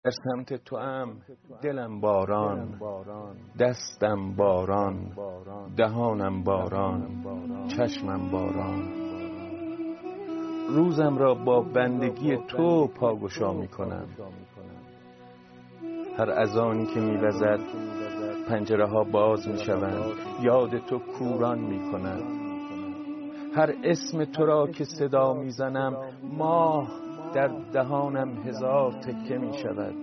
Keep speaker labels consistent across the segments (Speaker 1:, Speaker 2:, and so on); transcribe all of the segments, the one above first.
Speaker 1: در سمت تو ام دلم باران، دستم باران، دهانم باران، چشمم باران. روزم را با بندگی تو پاگشا می کنم. هر اذانی که می وزد پنجره ها باز می شوند، یاد تو کوران می کند. هر اسم تو را که صدا می زنم ماه در دهانم هزار تکه می شود.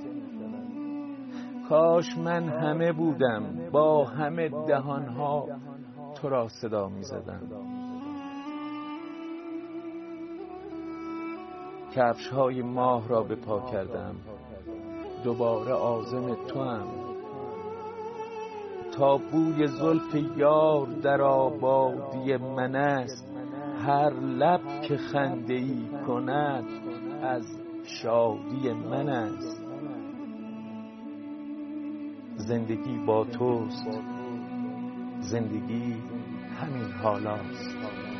Speaker 1: کاش من همه بودم با همه دهانها تو را صدا می زدم. کفش های ماه را به پا کردم، دوباره عازم تو هم. تا بوی زلف یار در آبادی من است، هر لب که خنده ای کند از شادی من است. زندگی با توست، زندگی همین حالاست.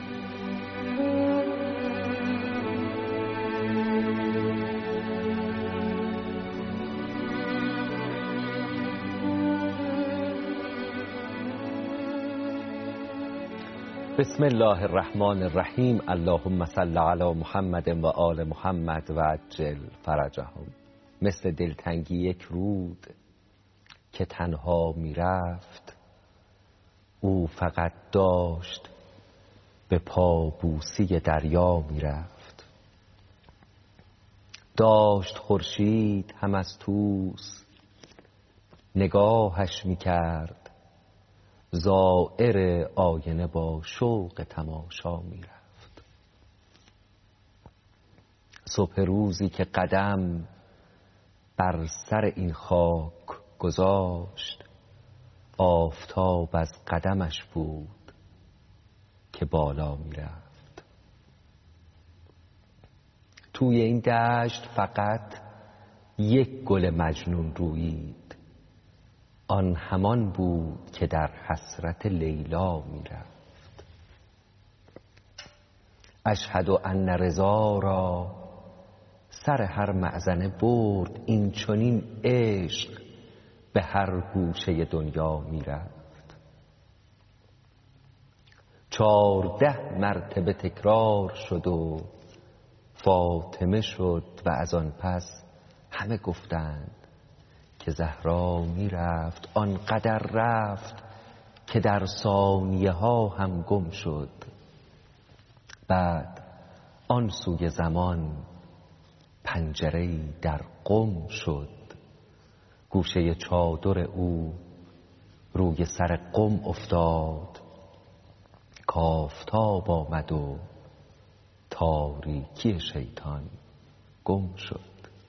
Speaker 2: بسم الله الرحمن الرحیم. اللهم صل علی محمد و آل محمد و عجل فرجهم. مثل دلتنگی یک رود که تنها می رفت، او فقط داشت به پابوسی دریا می رفت. داشت خورشید هم از طوس نگاهش می کرد، زائر آینه با شوق تماشا می رفت. صبح روزی که قدم بر سر این خاک گذاشت، آفتاب از قدمش بود که بالا می رفت. توی این دشت فقط یک گل مجنون رویید، آن همان بود که در حسرت لیلا می رفت. اشهد ان رضا را سر هر مأذنه برد، این چنین عشق به هر گوشه دنیا می رفت. 14 مرتبه تکرار شد و فاطمه شد و از آن پس همه گفتند که زهرا می رفت. آنقدر رفت که در ثانیه ها هم گم شد. بعد آن سوی زمان پنجره‌ای در قم شد. گوشه چادر او روی سر قم افتاد، کافتاب آمد و تاریکی شیطان گم شد.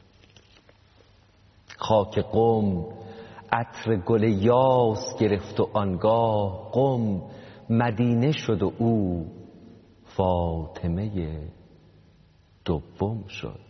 Speaker 2: خاک قم عطر گل یاس گرفت و آنگاه قم مدینه شد و او فاطمه دوم شد.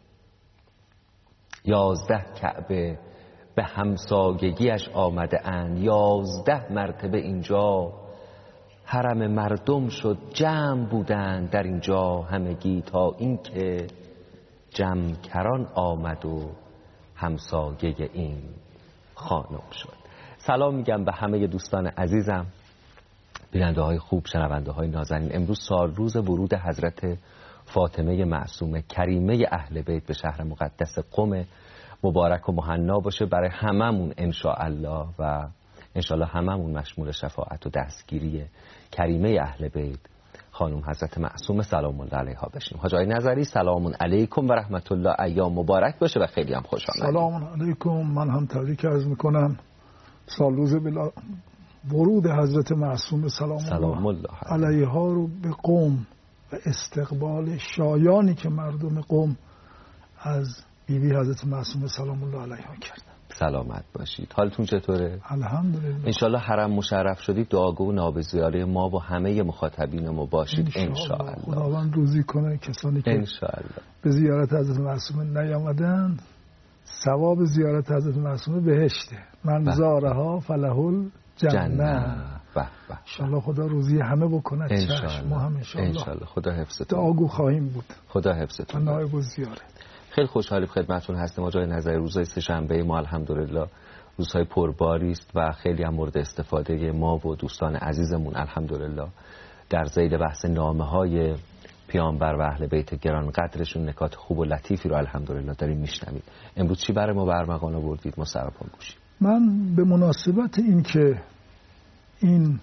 Speaker 2: 11 کعبه به همسایگیش آمده اند، 11 مرتبه اینجا حرم مردم شد. جمع بودند در اینجا همگی تا اینکه جمکران آمد و همسایه این خانم شد. سلام میگم به همه دوستان عزیزم، بیننده های خوب، شنونده های نازنین. امروز سال روز ورود حضرت فاطمه معصومه کریمه اهل بیت به شهر مقدس قم. مبارک و مهنا باشه برای هممون انشاءالله و انشاءالله هممون مشمول شفاعت و دستگیری کریمه اهل بیت خانم حضرت معصومه سلام الله علیها بشیم. حاج آقای نظری سلام علیکم و رحمت الله، ایام مبارک باشه و خیلی هم خوش آمدید.
Speaker 3: سلام علیکم. من هم تبریک عرض میکنم سال روز ورود حضرت معصومه سلام الله علیها رو به قم و استقبال شایانی که مردم قم از بیبی حضرت معصومه سلام الله علیها کردن.
Speaker 2: سلامت باشید. حالتون چطوره؟
Speaker 3: الحمدلله.
Speaker 2: انشالله حرم مشرف شدید، دعاگو و نابزیاره ما و همه مخاطبین ما باشید انشالله.
Speaker 3: خداوند روزی کنه کسانی که
Speaker 2: انشالله
Speaker 3: به زیارت حضرت معصومه نیامدن، ثواب زیارت حضرت معصومه بهشته. من زارها فله الجنه. انشالله خدا روزی همه بکنه. چشم ما هم انشالله
Speaker 2: خدا حفظتون.
Speaker 3: دعاگو خواهیم بود.
Speaker 2: خدا حفظتون.
Speaker 3: نایب الزیاره.
Speaker 2: خیلی خوشحالیم خدمتتون هستیم آقای نظری. روزهای سه‌شنبه ما الحمدلله روزهای پرباری است و خیلی هم مورد استفاده ما و دوستان عزیزمون الحمدلله در ذیل بحث نامه‌های پیامبر و اهل بیت گران قدرشون نکات خوب و لطیفی رو الحمدلله داریم میشنویم. امروز چی برای ما برمغان آوردید؟ ما سراپا گوشیم.
Speaker 3: من به مناسبت این که این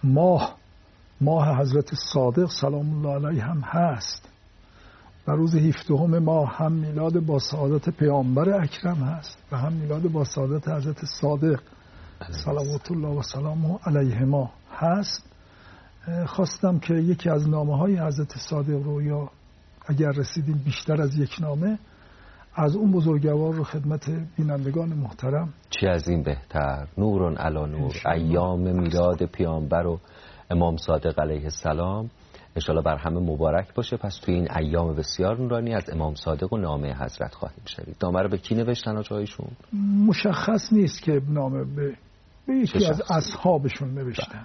Speaker 3: ماه حضرت صادق سلام الله علیه هم هست و روز 17 ماه هم میلاد با سعادت پیامبر اکرم هست و هم میلاد با سعادت حضرت صادق صلوات الله و سلامه علیهما هست، خواستم که یکی از نامه‌های حضرت صادق رو، یا اگر رسیدیم بیشتر از یک نامه، از اون بزرگوار رو خدمت بینندگان محترم.
Speaker 2: چی از این بهتر؟ نورون علی نور، ایام میلاد پیامبر و امام صادق علیه السلام انشالله بر همه مبارک باشه. پس توی این ایام بسیار نورانی از امام صادق و نامه حضرت خواهیم شنید. نامه رو به کی نوشتن آقایشون؟
Speaker 3: مشخص نیست که نامه به یکی از اصحابشون نوشتن.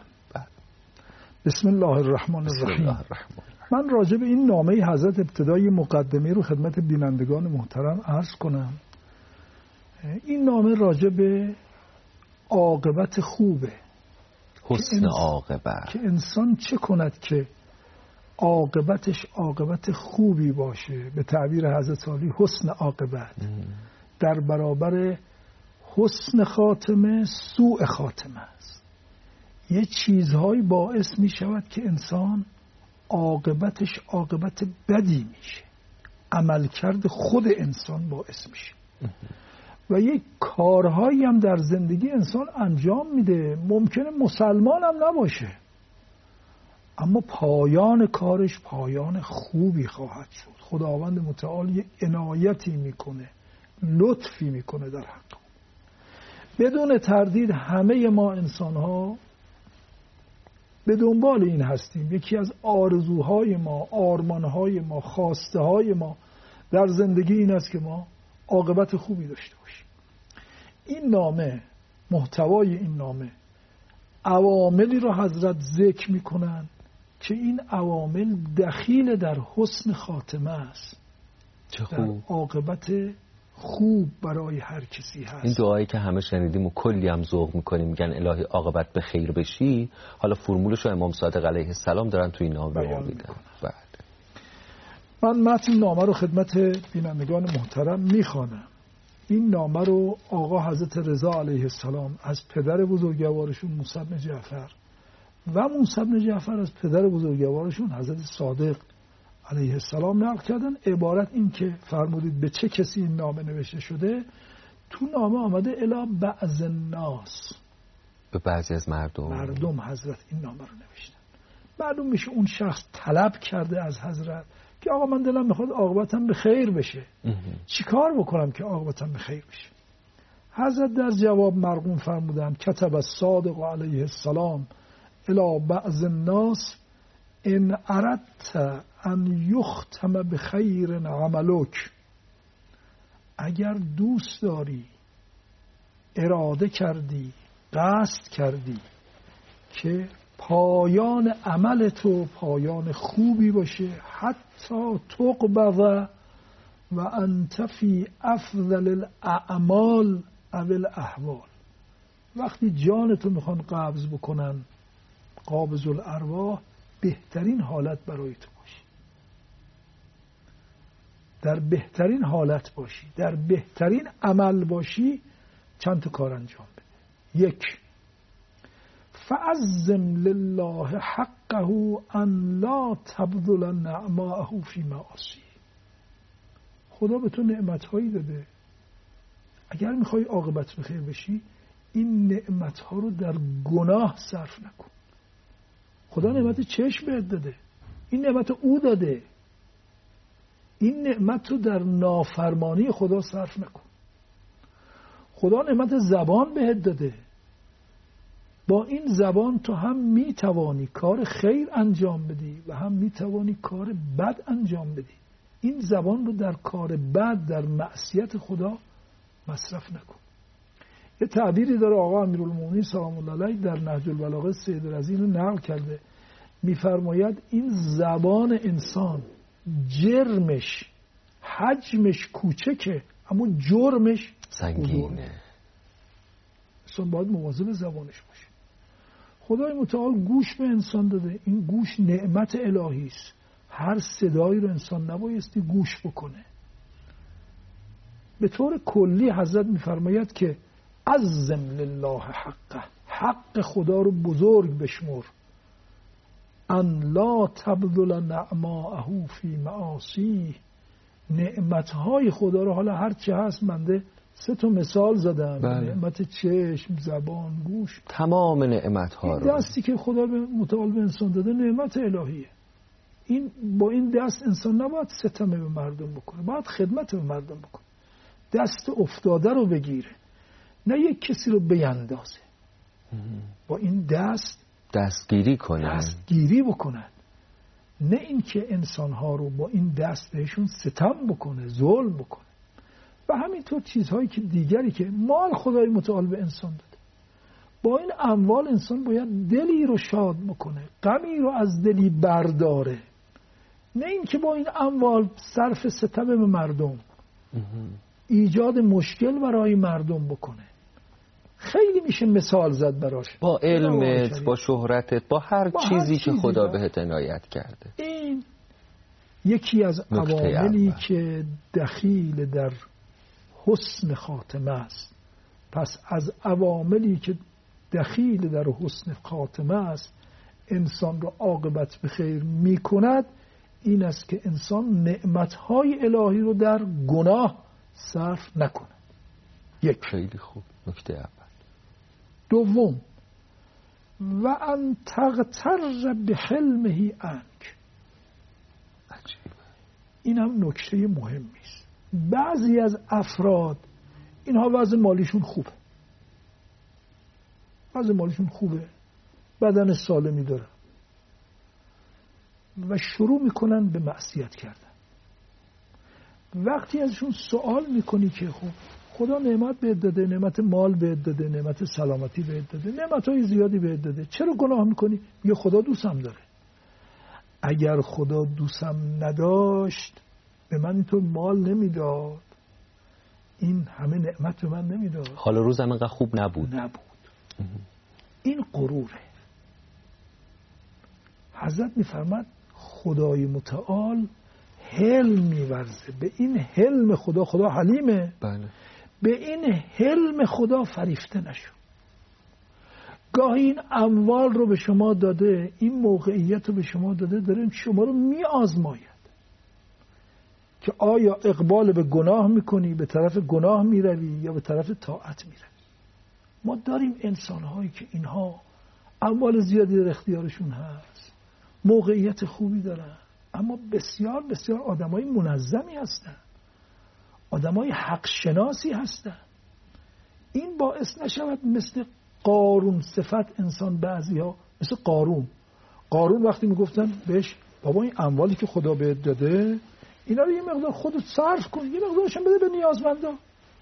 Speaker 3: بسم الله الرحمن الرحیم. من راجع به این نامه حضرت ابتدای مقدمه رو خدمت بینندگان محترم عرض کنم. این نامه راجع به عاقبت خوبه،
Speaker 2: حسن عاقبت،
Speaker 3: که انسان چه کند که عاقبتش عاقبت خوبی باشه. به تعبیر حضرت علی حسن عاقبت در برابر حسن خاتمه سوء خاتمه است. یه چیزهایی باعث می شود که انسان عاقبتش عاقبت بدی میشه، عملکرد خود انسان باعث میشه و یک کارهایی هم در زندگی انسان انجام میده، ممکنه مسلمان هم نباشه اما پایان کارش پایان خوبی خواهد شد. خداوند متعال یه عنایتی میکنه، لطفی میکنه در حق. بدون تردید همه ما انسان ها به دنبال این هستیم. یکی از آرزوهای ما، آرمانهای ما، خواسته های ما در زندگی این است که ما عاقبت خوبی داشته باشیم. این نامه، محتوای این نامه، عواملی رو حضرت ذکر میکنن که این عوامل دخیل در حسن خاتمه است، در عاقبت خوب برای هر کسی هست.
Speaker 2: این دعایی که همه شنیدیم و کلی هم ذوق میکنیم، میگن الهی عاقبت به خیر بشی، حالا فرمولش رو امام صادق علیه السلام دارن توی این نامه بیان میدن.
Speaker 3: من متن نامه رو خدمت بینندگان محترم میخوانم. این نامه رو آقا حضرت رضا علیه السلام از پدر بزرگوارشون موسی بن جعفر و موسی بن جعفر از پدر بزرگوارشون حضرت صادق علیه السلام نقل کردن. عبارت این که فرمودید به چه کسی این نامه نوشته شده، تو نامه آمده الی بعض الناس،
Speaker 2: به بعضی از مردم
Speaker 3: حضرت این نامه رو نوشتن. معلوم میشه اون شخص طلب کرده از حضرت که آقا من دلم میخواد عاقبتم به خیر بشه، چیکار بکنم که عاقبتم به خیر بشه؟ حضرت در جواب مرقوم فرمودن کتب الصادق علیه السلام الی بعض الناس ان اردت ان یختم بخیر عملک، اگر دوست داری، اراده کردی، قصد کردی که پایان عمل تو پایان خوبی باشه، حتی تقبض و انت فی افضل الاعمال او الاحوال، وقتی جان تو میخوان قبض بکنن، قابض الارواح، بهترین حالت برای تو باشی، در بهترین حالت باشی، در بهترین عمل باشی. چند تا کار انجام بده. یک، فعظم لله حقه ان لا تبذل نعماءه فی معاصی. خدا به تو نعمتهایی داده، اگر میخوای عاقبت به خیر بشی این نعمتها رو در گناه صرف نکن. خدا نعمت چشم بهت داده، این نعمت او داده، این نعمت رو در نافرمانی خدا صرف نکن. خدا نعمت زبان بهت داده، با این زبان تو هم میتوانی کار خیر انجام بدی و هم میتوانی کار بد انجام بدی. این زبان رو در کار بد، در معصیت خدا مصرف نکن. یه تعبیری داره آقا امیرالمومنین سلام الله علیه در نهج البلاغه سید رضی رو نقل کرده، میفرماید این زبان انسان جرمش حجمش کوچکه اما جرمش
Speaker 2: سنگینه.
Speaker 3: انسان باید مواظب زبانش باشه. خدای متعال گوش به انسان داده، این گوش نعمت الهی است. هر صدایی رو انسان نبایستی گوش بکنه. به طور کلی حضرت میفرماید که عظم لله حقه، حق خدا رو بزرگ بشمر. ان لا تبذل نعماءه فی معاصیه، نعمتهای خدا رو، حالا هر چه هست بنده 3 مثال زدم. نعمت چشم، زبان، گوش،
Speaker 2: تمام نعمتها رو،
Speaker 3: دستی که خدا به متعال به انسان داده نعمت الهیه. این با این دست انسان نباید ستم به مردم بکنه، باید خدمت به مردم بکنه. دست افتاده رو بگیره، نه یک کسی رو بیندازه. با این دست دستگیری بکنن، نه اینکه انسانها رو با این دست بهشون ستم بکنه، ظلم بکنه. و همینطور چیزهایی که دیگری که مال خدای متعال به انسان داده، با این اموال انسان باید دلی رو شاد بکنه، غمی رو از دلی برداره، نه اینکه با این اموال صرف ستم به مردم، ایجاد مشکل برای مردم بکنه. خیلی میشه مثال زد براش، با
Speaker 2: علمت، با شهرتت، با هر چیزی که خدا بهت عنایت کرده.
Speaker 3: این یکی از عواملی که دخیل در حسن خاتمه است. پس از عواملی که دخیل در حسن خاتمه است، انسان را عاقبت به خیر میکند، این است که انسان نعمتهای الهی رو در گناه صرف نکند. یک.
Speaker 2: خیلی خوب. نکته اول.
Speaker 3: دوم، و ان تغتر بحلمه عنک.
Speaker 2: عجیبه.
Speaker 3: این هم نکته مهمی است. بعضی از افراد اینها وضع مالیشون خوبه، بدن سالمی دارن و شروع میکنن به معصیت کردن. وقتی ازشون سوال میکنی که خب خدا نعمت بهت داده، نعمت مال بهت داده، نعمت سلامتی بهت داده، نعمتهای زیادی بهت داده، چرا گناه میکنی؟ میگه خدا دوستم داره. اگر خدا دوستم نداشت به من اینطور مال نمیداد، این همه نعمت به من نمیداد،
Speaker 2: حال روزم انقدر خوب نبود.
Speaker 3: این غروره. حضرت میفرماد خدای متعال حلم میورزه. به این حلم خدا حلیمه.
Speaker 2: بله.
Speaker 3: به این حلم خدا فریفته نشو. گاهی این اموال رو به شما داده، این موقعیت رو به شما داده، داره شما رو میآزماید که آیا اقبال به گناه میکنی، به طرف گناه میروی یا به طرف طاعت میروی. ما داریم انسانهایی که اینها اموال زیادی در اختیارشون هست، موقعیت خوبی دارن، اما بسیار بسیار آدمای منظمی هستن، آدمای حق شناسی هستن. این باعث نشود مثل قارون صفت انسان، بعضی‌ها مثل قارون وقتی میگفتن بهش بابا این اموالی که خدا بهت داده اینا رو یه مقدار خودت صرف کن، یه مقدارشون بده به نیازمندان.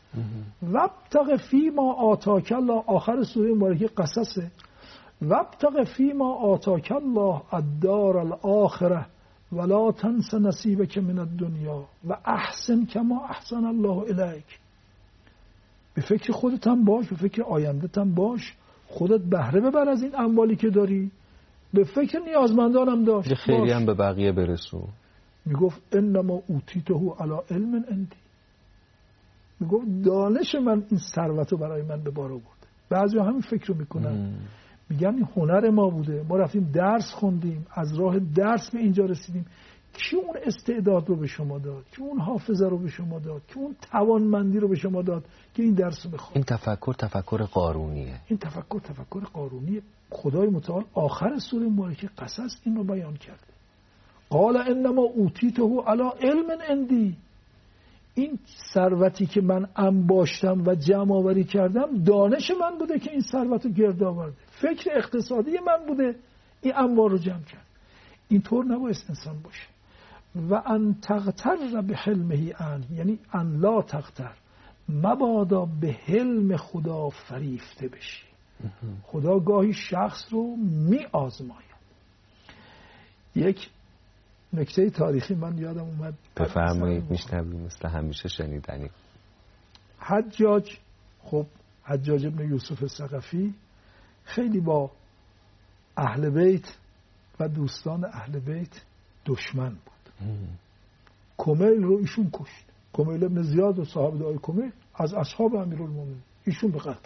Speaker 3: وابتغ فیما آتاک الله، آخر سوره مبارکه قصصه، وابتغ فیما آتاک الله الدار الاخره ولا تنس نصیبک من الدنیا و احسن کما احسن الله الیک. به فکر خودت هم باش، به فکر آیندت هم باش، خودت بهره ببر از این اموالی که داری، به فکر نیازمندان هم داشت،
Speaker 2: خیلی هم به بقیه برسون.
Speaker 3: میگفت انما اوتیته علی علم عندی، میگفت دانش من این ثروت رو برای من به بار آورده. بعضیا همین فکر رو میکنن، میگن این هنر ما بوده، ما رفتیم درس خوندیم، از راه درس به اینجا رسیدیم. کی اون استعداد رو به شما داد؟ کی اون حافظه رو به شما داد؟ کی اون توانمندی رو به شما داد که این درس رو بخونید؟
Speaker 2: این تفکر قارونیه.
Speaker 3: این تفکر قارونیه. خدای متعال آخر سوره مبارکه قصص این رو بیان کرده. قال انما اوتیته علی علم عندی. این ثروتی که من انباشتم و جمع آوری کردم دانش من بوده که این ثروت رو گرد آورده، فکر اقتصادی من بوده این اموال رو جمع کرد. اینطور نباید انسان باشه. و ان تغتر به حلمه ان، یعنی ان لا تغتر، مبادا به حلم خدا فریفته بشی. خدا گاهی شخص رو می آزماید. یک نکته تاریخی من یادم اومد.
Speaker 2: بفرمایید، میشنویم، مثل همیشه شنیدنی.
Speaker 3: حجاج، خب حجاج ابن یوسف ثقفی خیلی با اهل بیت و دوستان اهل بیت دشمن بود. کمیل رو ایشون کشت. کمیل ابن زیاد و صاحب دعای کمیل از اصحاب امیرالمومنین، ایشون به قتل.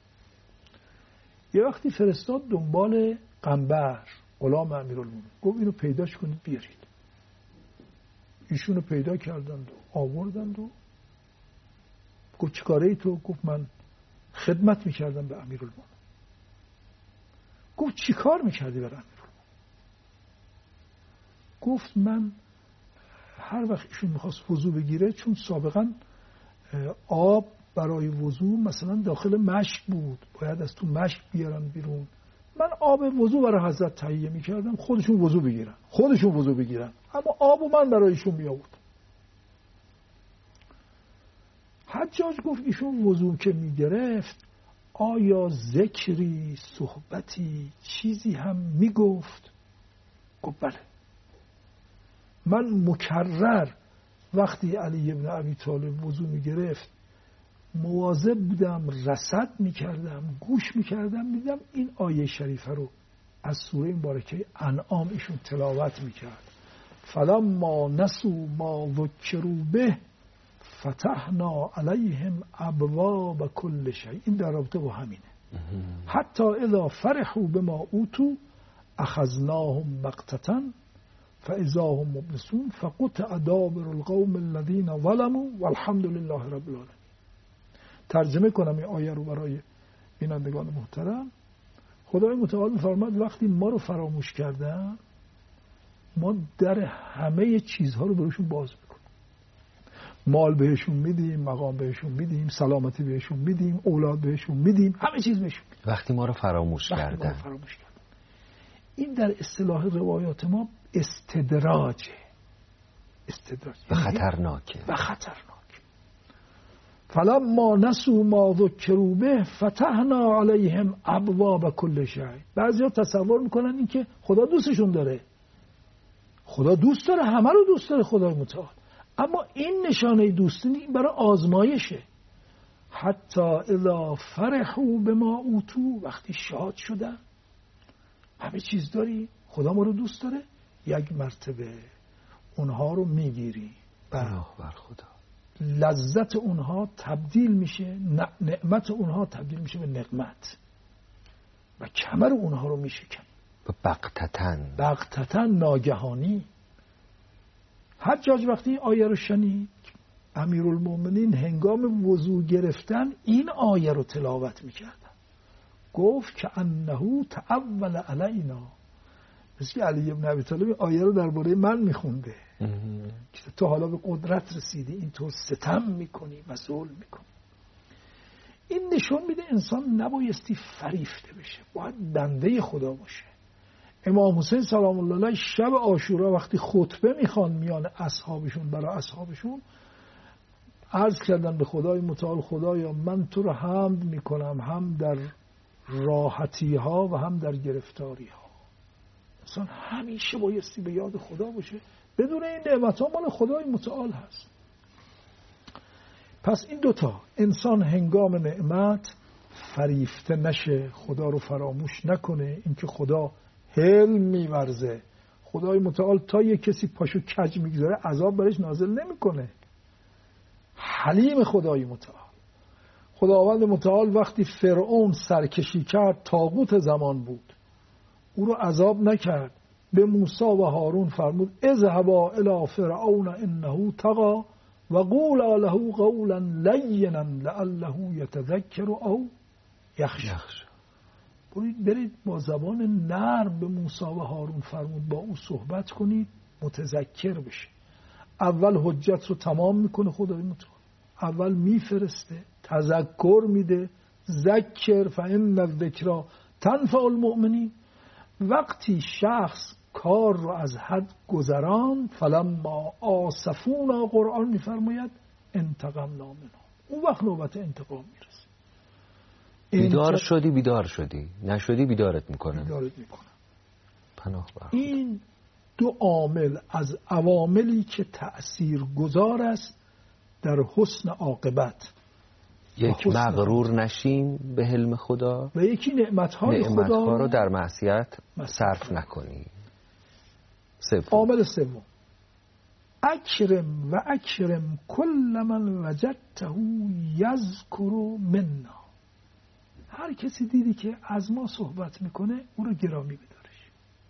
Speaker 3: یه وقتی فرستاد دنبال قنبر، غلام امیرالمومنین، گفت اینو پیداش کنید بیارید. ایشونو پیدا کردند و آوردند و گفت چیکاره ای تو؟ گفت من خدمت میکردم به امیرالمومنین. گفت چیکار میکردی برای امیرالمومنین؟ گفت من هر وقت ایشون میخواست وضو بگیره، چون سابقا آب برای وضو مثلا داخل مشک بود، باید از تو مشک بیارن بیرون، من آب وضو برای حضرت تهیه میکردم، خودشون وضو بگیرن، اما آبو من برایشون میآوردم. حجاج گفت ایشون وضو که میگرفت آیا ذکری، صحبتی، چیزی هم میگفت؟ گفت بله. من مکرر وقتی علی ابن ابی طالب وضو میگرفت مواظب بودم، رصد میکردم، گوش میکردم، میدم این آیه شریفه رو از سوره مبارکه انعام ایشون تلاوت میکرد. فلما نسوا ما ذکروا به فتحنا علیهم ابواب کل شیء. این در رابطه با همینه. حتی اذا فرحوا بما اوتوا اخذناهم بغتة فاذا هم مبلسون فقطع دابر القوم الذين ظلموا والحمد لله رب العالمین. ترجمه کنم این آیه رو برای بینندگان محترم. خدای متعال می‌فرماد وقتی ما رو فراموش کردن، ما در همه چیزها رو براشون باز میکنیم. مال بهشون میدیم، مقام بهشون میدیم، سلامتی بهشون میدیم، اولاد بهشون میدیم، همه چیز بهشون میدیم.
Speaker 2: وقتی ما رو فراموش کردن.
Speaker 3: این در اصطلاح روایات ما استدراجه.
Speaker 2: و خطرناکه.
Speaker 3: فلما نسوا ما ذکروا به فتحنا علیهم ابواب کل شیء. بعضیا تصور میکنن این که خدا دوستشون داره. خدا دوست داره، همه رو دوست داره خدای متعال، اما این نشانه دوستی برای آزمایشه. حتی اذا فرحوا بما اوتوا، وقتی شاد شدن، همه چیز داری، خدا ما رو دوست داره، یک مرتبه اونها رو میگیری،
Speaker 2: بر خدا
Speaker 3: لذت اونها تبدیل میشه، نعمت اونها تبدیل میشه به نقمت و کمر اونها رو میشکن. بغتتن، ناگهانی. حجاج وقتی آیه رو شنید، امیرالمومنین هنگام وضو گرفتن این آیه رو تلاوت میکردن. گفت که انه تعول علینا، مثل علی ابن ابی طالب آیه رو درباره من میخونده که تو حالا به قدرت رسیدی، اینطور ستم میکنی و ظلم میکنی. این نشون میده انسان نبایستی فریفته بشه، باید بنده خدا باشه. امام حسین سلام الله علیه شب عاشورا وقتی خطبه میخوان میان اصحابشون، برای اصحابشون عرض کردن به خدای متعال خدایا من تو رو حمد میکنم، هم در راحتی ها و هم در گرفتاری ها. انسان همیشه بایستی به یاد خدا باشه، بدون این نعمت ها مال خدای متعال هست. پس این دوتا، انسان هنگام نعمت فریفته نشه، خدا رو فراموش نکنه، اینکه خدا حلم میورزه. خدای متعال تا یک کسی پاشو کج میگذاره عذاب برش نازل نمیکنه. حلیم خدای متعال. خداوند متعال وقتی فرعون سرکشی کرد، طاغوت زمان بود، او رو عذاب نکرد، به موسی و هارون فرمود اذهبا الی فرعون انه طغی و قولا له قولا لینا لعله یتذکر او یخشی. برید با زبان نرم به موسی و هارون فرمود با او صحبت کنید متذکر بشه. اول حجت رو تمام میکنه خدای متعال، اول میفرسته، تذکر میده، ذکر فان الذکری تنفع المؤمنین. وقتی شخص کار رو از حد گذران، فلما آسفونا، قرآن میفرماید انتقمنا منهم، اون وقت نوبت انتقام میرسه.
Speaker 2: بیدار شدی، نشدی بیدارت میکنه.
Speaker 3: این دو عامل از عواملی که تأثیر گذار است در حسن عاقبت.
Speaker 2: یک مغرور نشیم به حلم خدا
Speaker 3: و یکی نعمت‌های خدا
Speaker 2: رو در معصیت صرف نکنیم.
Speaker 3: عامل سوم، اکرم و اکرم کل من وجدته یذکر منا. هر کسی دیدی که از ما صحبت میکنه او رو گرامی بدارش.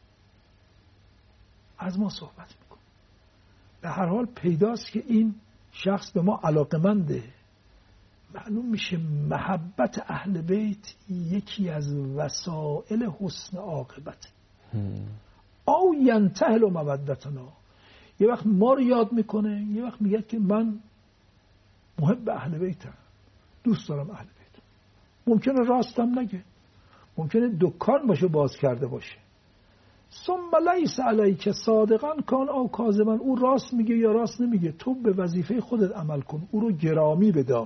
Speaker 3: از ما صحبت میکنه، به هر حال پیداست که این شخص به ما علاقمنده. معلوم میشه محبت اهل بیت یکی از وسائل حسن عاقبت. او ینتهل مودتنا، یه وقت ما رو یاد میکنه، یه وقت میگه که من محب اهل بیتم، دوست دارم اهل بیت. ممکنه راستم نگه، ممکنه دکان باشه باز کرده باشه. ثم لیس علیک صادقا کان او کاذبا، او راست میگه یا راست نمیگه، تو به وظیفه خودت عمل کن، او رو گرامی بدار.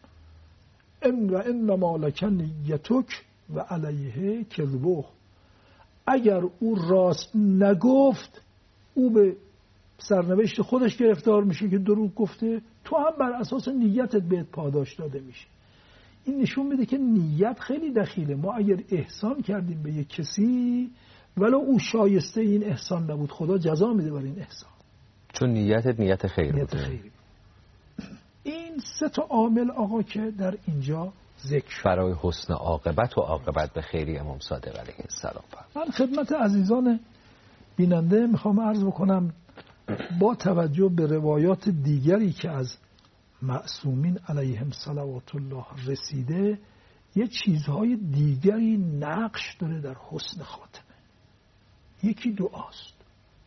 Speaker 3: انما لک نیتک و علیه کذبه. اگر او راست نگفت، او به سرنوشت خودش گرفتار میشه که دروغ گفته، تو هم بر اساس نیتت بهت پاداش داده میشه. این نشون میده که نیت خیلی دخیله. ما اگر احسان کردیم به یک کسی ولو او شایسته این احسان نبود، خدا جزا میده بر این احسان،
Speaker 2: چون نیتت نیت خیر
Speaker 3: بوده. این سه تا عامل آقا که در اینجا ذکر
Speaker 2: برای حسن عاقبت و عاقبت به خیری امام صادق علیه السلام.
Speaker 3: من خدمت عزیزان بیننده میخوام عرض بکنم با توجه به روایات دیگری که از معصومین علیهم صلوات الله رسیده، یه چیزهای دیگری نقش داره در حسن خاتمه. یکی دعاست.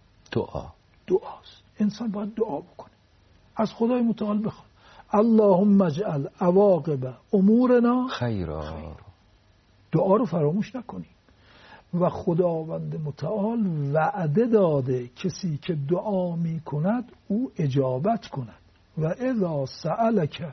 Speaker 3: دعاست. انسان باید دعا بکنه، از خدای متعال بخواد اللهم اجعل عواقب امورنا
Speaker 2: خیرا.
Speaker 3: دعا رو فراموش نکنیم. و خداوند متعال وعده داده کسی که دعا می کند او اجابت کند. و اذا سألک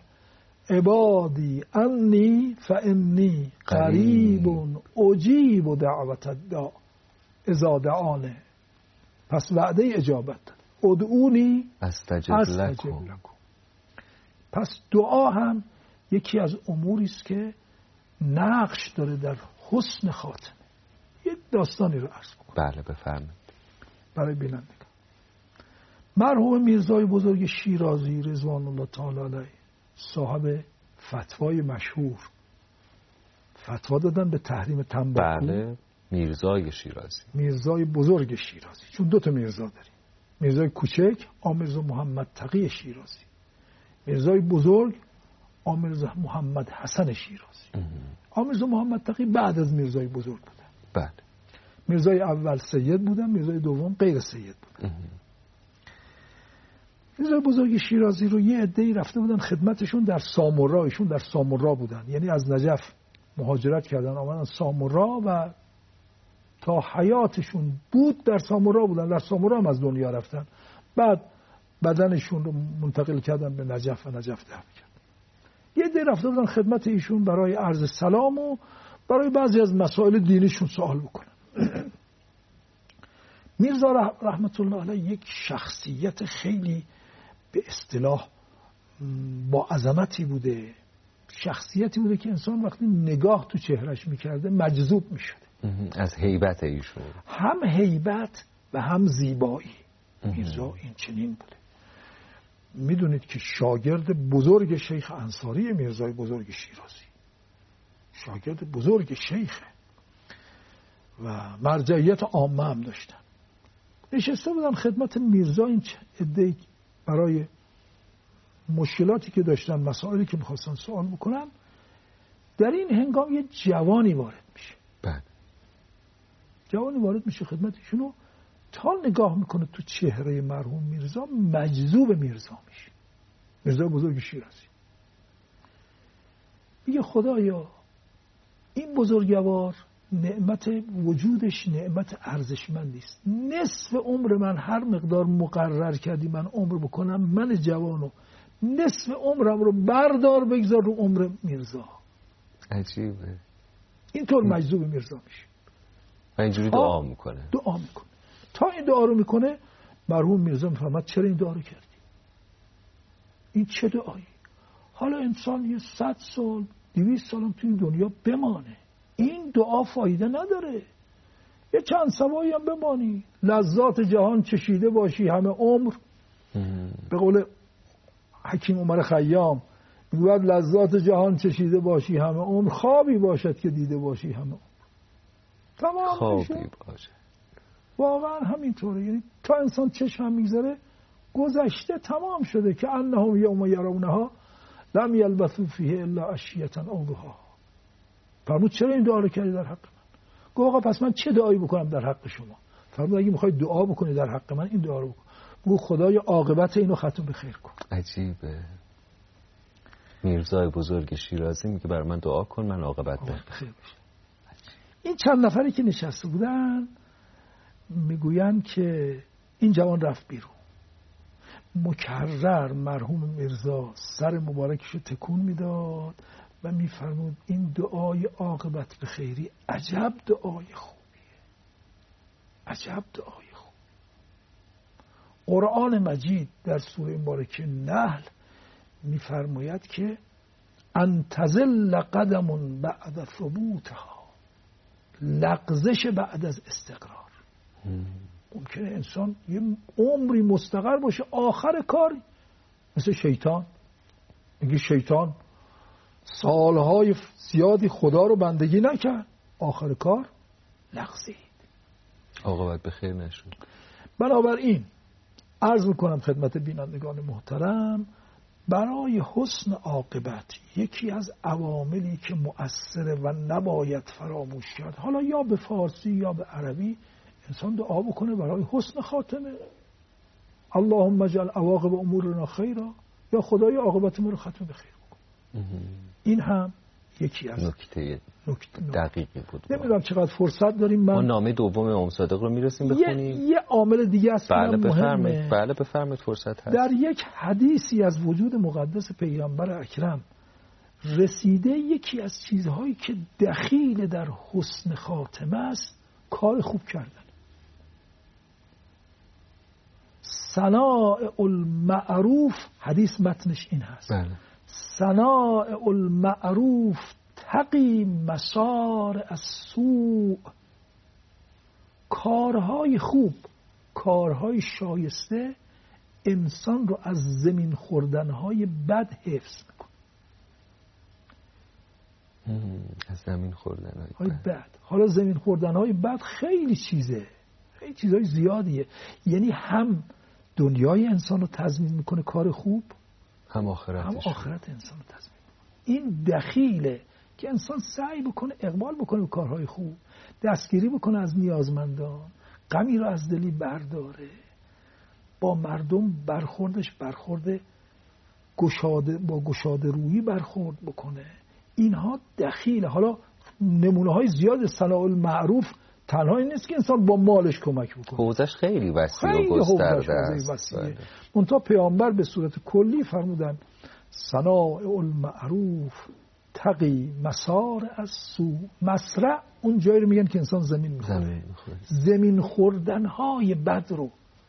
Speaker 3: عبادی انی فانی قریب اجیب دعوت الداع اذا دعانه. پس وعده اجابت داد، ادعونی
Speaker 2: استجب لکم.
Speaker 3: پس دعا هم یکی از اموری است که نقش داره در حسن خاتمه. یک داستانی رو عرض بکنم.
Speaker 2: بله بفرمایید.
Speaker 3: برای بینندگان، مرحوم میرزای بزرگ شیرازی رضوان الله تعالی علیه، صاحب فتوای مشهور، فتوا دادن به تحریم تنباکو.
Speaker 2: بله، میرزای شیرازی،
Speaker 3: میرزای بزرگ شیرازی، چون دو تا میرزا داریم، میرزای کوچک آمیرزا محمد تقی شیرازی، میرزای بزرگ آمیرزا محمد حسن شیرازی. آمیرزا محمد تقی بعد از میرزای بزرگ بودن.
Speaker 2: بله.
Speaker 3: میرزای اول سید بودن، میرزای دوم غیر سید بودن. میرزای بزرگ شیرازی رو یه عده‌ای رفته بودن خدمتشون در سامورا. ایشون در سامورا بودن، یعنی از نجف مهاجرت کردن آمدن سامورا و تا حیاتشون بود در سامورا بودن. در سامورا هم از دنیا رفتن، بعد بدنشون رو منتقل کردن به نجف و نجف دفن کردن. یه عده رفته بودن خدمت ایشون برای عرض سلام و برای بعضی از مسائل دینیشون سوال بکنن. میرزا رحمت الله علیه یک شخصیت خیلی به اصطلاح با عظمتی بوده، شخصیتی بوده که انسان وقتی نگاه تو چهرش میکرده مجذوب میشده
Speaker 2: از هیبت ایشون،
Speaker 3: هم هیبت و هم زیبایی. میرزا این چنین بوده. میدونید که شاگرد بزرگ شیخ انصاری میرزای بزرگ شیرازی، شاگرد بزرگ شیخه و مرجعیت عامه هم داشتن. نشسته بودن خدمت میرزا، این عده‌ای برای مشکلاتی که داشتن، مسائلی که میخواستن سوال بکنن. در این هنگام یه جوانی وارد میشه. جوانی وارد میشه خدمتشون و تا نگاه میکنه تو چهره مرحوم میرزا مجذوب میرزا میشه. میرزا بزرگ شیرازی میگه خدایا این بزرگوار نعمت وجودش نعمت ارزشمندی است. نصف عمر من هر مقدار مقرر کردی من عمر بکنم، من جوانو نصف عمرم رو بردار بگذار رو عمر میرزا.
Speaker 2: عجیبه.
Speaker 3: اینطور مجذوب میرزا میشه
Speaker 2: و اینجوری دعا میکنه.
Speaker 3: تا این دعا رو میکنه مرحوم میرزا میفهمد چرا این دعا رو کردی، این چه دعایی. حالا انسان یه 100 سال 200 سال تو این دنیا بمانه، این دعا فایده نداره. یه چند سوایی هم بمانی، لذات جهان چشیده باشی همه عمر. به قول حکیم عمر خیام میگوید لذات جهان چشیده باشی همه عمر، خوابی باشد که دیده باشی همه عمر. تمام خوابی باشه. واقعا همینطوره، یعنی تا انسان چشم میگذاره گذشته تمام شده. که انهم یوم یرونها لم یلبثوا فیه الا عشیة او ضحاها. فرمود چرا این دعا رو کردی در حق من؟ گفت آقا پس من چه دعایی بکنم در حق شما؟ فرمود اگه میخوای دعا بکنی در حق من این دعا رو بکن، بگو خدای عاقبت اینو ختم به خیر کن.
Speaker 2: عجیبه. میرزای بزرگ شیرازی میگه برای من دعا کن من عاقبت به خیر بشه.
Speaker 3: این چند نفری که نشسته بودن میگوین که این جوان رفت بیرون، مکرر مرحوم میرزا سر مبارکشو تکون میداد و میفرمود این دعای عاقبت به خیری عجب دعای خوبیه، عجب دعای خوب. قرآن مجید در سوره مبارکه نحل میفرماید که انتزل قدم بعد ثبوتها، لغزش بعد از استقرار. ممکنه انسان یه عمری مستقر باشه، آخر کار مثل شیطان، میگه شیطان سالهای زیادی خدا رو بندگی نکرد، آخر کار لغزید،
Speaker 2: عاقبت به خیر نشد.
Speaker 3: بنابراین عرض میکنم خدمت بینندگان محترم، برای حسن عاقبت یکی از عواملی که مؤثره و نباید فراموش کرد، حالا یا به فارسی یا به عربی، انسان دعا بکنه برای حسن خاتمه. اللهم اجعل عواقب امورنا خیرا، یا خدای عاقبت ما رو ختم به خیر بکن. این هم یکی از
Speaker 2: نکته دقیقی بود.
Speaker 3: نمیدونم چقدر فرصت داریم. ما
Speaker 2: نامه دوم امام صادق رو میرسیم بخونیم.
Speaker 3: یه عامل دیگه است.
Speaker 2: بله بفرمایید. بله بفرمایید، فرصت هست.
Speaker 3: در یک حدیثی از وجود مقدس پیامبر اکرم رسیده یکی از چیزهایی که دخیل در حسن خاتمه است کار خوب کردن. صناع المعروف، حدیث متنش این هست.
Speaker 2: بله.
Speaker 3: صناع المعروف تقی مسار السوء. کارهای خوب، کارهای شایسته انسان رو از زمین خوردنهای بد حفظ میکنه.
Speaker 2: از زمین خوردنهای
Speaker 3: بد. حالا زمین خوردنهای بد خیلی چیزه، خیلی چیزهای زیادیه. یعنی هم دنیای انسان رو تضمین میکنه کار خوب، هم آخرت انسان رو تضمین میکنه. این دخیله که انسان سعی بکنه اقبال بکنه به کارهای خوب، دستگیری بکنه از نیازمندان، غمی رو از دلی برداره، با مردم برخورد با گشاده رویی برخورد بکنه. اینها دخیله. حالا نمونه های زیاد صناع المعروف تنها این نیست که انسان با مالش کمک بکنه،
Speaker 2: حوزش خیلی وسیع و گسترده است.
Speaker 3: منتها پیامبر به صورت کلی فرمودن صناع المعروف تقی مسار السوء. مسرع اون جایی رو میگن که انسان زمین میخوره. زمین خوردنهای بد رو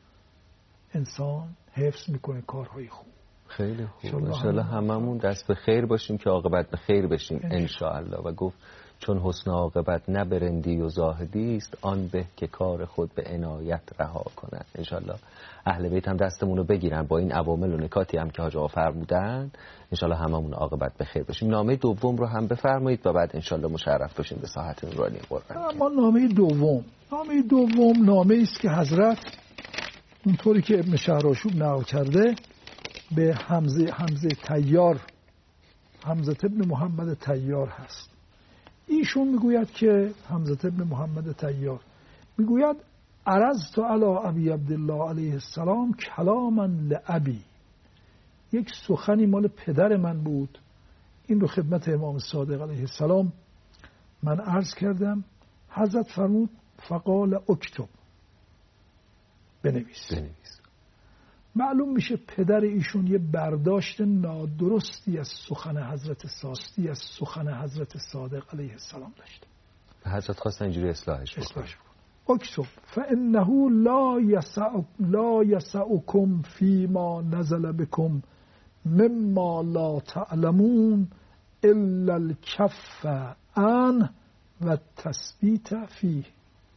Speaker 3: انسان حفظ میکنه، کارهای خوب.
Speaker 2: خیلی خوب. انشاءالله هممون دست به خیر باشیم که عاقبت به خیر بشیم انشاءالله. و گفت چون حسن عاقبت نه برندی و زاهدی است، آن به که کار خود به عنایت رها کنند. انشاءالله اهل بیت هم دستمون رو بگیرن با این عوامل و نکاتی هم که حاج آقا فرمودن، انشاءالله هممون عاقبت به خیر بشیم. نامه دوم رو هم بفرمایید و بعد انشاءالله مشرف بشیم به ساحت نورانی قرآن.
Speaker 3: اما نامه دوم نامه است که حضرت اونطوری که ابن شهرآشوب نقل کرده به حمزه طیار، حمزه ابن محمد طیار هست. ایشون میگوید که حمزه ابن محمد طیار میگوید عرضت علی ابی عبدالله علیه السلام کلاما لابی، یک سخنی مال پدر من بود، این رو خدمت امام صادق علیه السلام من عرض کردم. حضرت فرمود فقال اکتب، بنویس. معلوم میشه پدر ایشون یه برداشت نادرستی از سخن حضرت صادق علیه السلام داشته.
Speaker 2: حضرت خواستن اینجوری اصلاحش بکنن.
Speaker 3: اکتب فانه لا یسعکم فیما نزل بکم مما لا تعلمون الا الکف عنه و التثبیت فیه.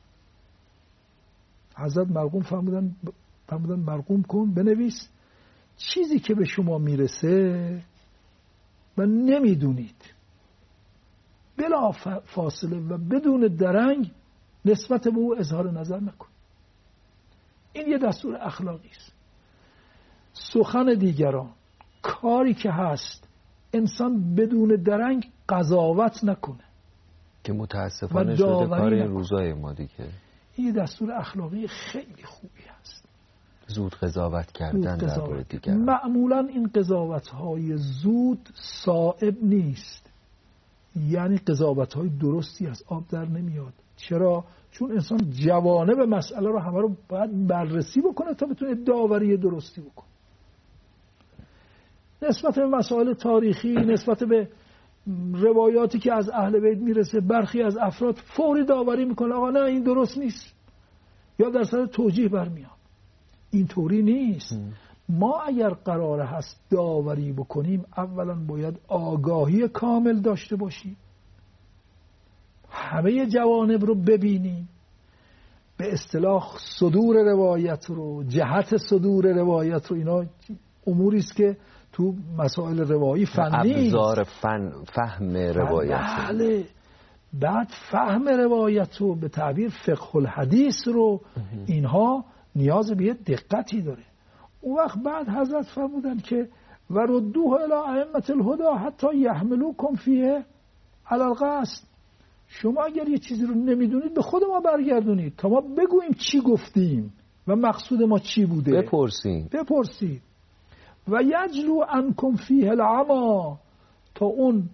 Speaker 3: حضرت مرقوم فرمودن مرقوم کن، بنویس چیزی که به شما میرسه و نمیدونید بلا فاصله و بدون درنگ نسبت به او اظهار نظر نکن. این یه دستور اخلاقی است. سخن دیگران، کاری که هست، انسان بدون درنگ قضاوت نکنه
Speaker 2: که متاسفانه شده کار این روزای ما دیگه.
Speaker 3: این یه دستور اخلاقی خیلی خوبی هست.
Speaker 2: زود قضاوت کردن درباره دیگران.
Speaker 3: معمولا این قضاوت‌های زود صائب نیست، یعنی قضاوت‌های درستی از آب در نمیاد. چرا؟ چون انسان جوانب مسئله رو همه رو باید بررسی بکنه تا بتونه داوری درستی بکنه. نسبت به مسائل تاریخی، نسبت به روایاتی که از اهل بیت میرسه، برخی از افراد فوری داوری میکنه آقا نه این درست نیست، یا در سر توجیه برمیاد. این طوری نیست. ما اگر قراره هست داوری بکنیم اولا باید آگاهی کامل داشته باشیم، همه جوانب رو ببینیم، به اصطلاح صدور روایت رو، جهت صدور روایت رو، اینا اموری است که تو مسائل روایی فنی
Speaker 2: ابزار فهم روایت.
Speaker 3: بله. بعد فهم روایت رو به تعبیر فقه الحدیث رو، اینها نیاز به دقتی داره. اون وقت بعد حضرت فرمودن که و ردوه الی ائمه الهدی حتی یحملوکم فیه علی القصد. شما اگر یه چیزی رو نمیدونید به خود ما برگردونید تا ما بگوییم چی گفتیم و مقصود ما چی بوده. بپرسید. و یجلو عنکم فیه العما، تا اون